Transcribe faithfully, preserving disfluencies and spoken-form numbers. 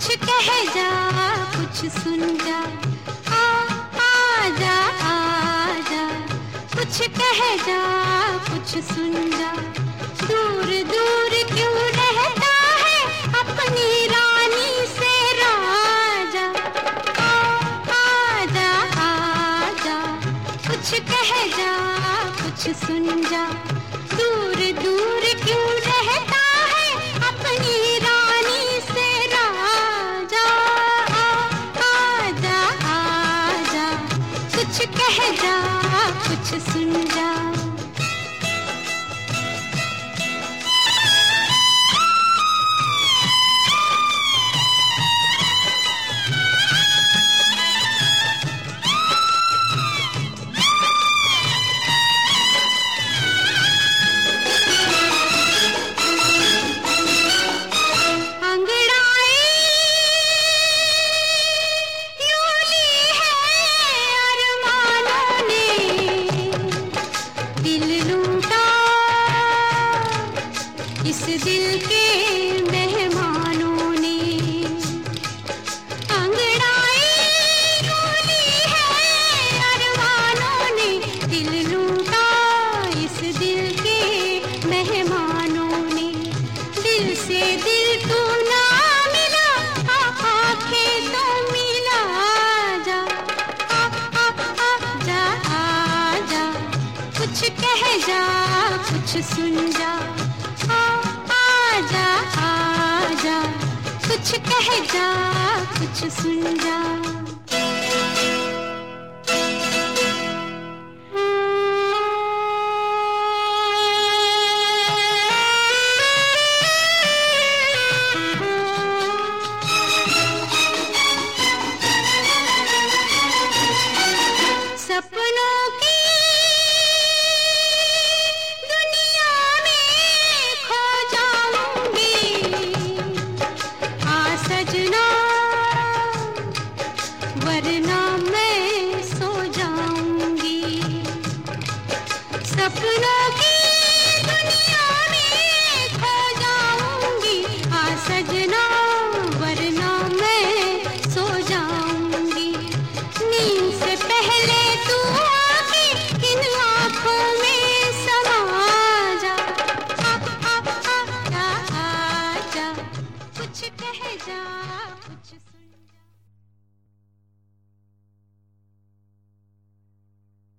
कुछ कह जा, कुछ सुन जा, आ आ जा आ जा, कुछ कह जा, कुछ सुन जा। दूर दूर क्यों रहता है अपनी रानी से राजा, आ आ जा आ जा, कुछ कह जा, कुछ सुन जा। दूर दूर क्यों रहता है अपनी रानी से राजा, आ आ जा आ जा, कुछ कह जा, कुछ सुन जा। इस दिल के मेहमानों ने अंगड़ाई रोली है, अरमानों ने दिल लूटा। इस दिल के मेहमानों ने दिल से दिल तू ना मिला, आंखें तो मिला जा, आ आ आ जा आ जा, कुछ कह जा, कुछ सुन जा। आजा आजा, कुछ कह जा, कुछ सुन जा। सपनों की वरना मैं सो जाऊंगी, सपनों की दुनिया में खो जाऊंगी। आ सजना वरना मैं सो जाऊंगी। नींद से पहले तू आके इन आँखों में समा जा, आ आ आ जा आ जा, कुछ कह जा, कुछ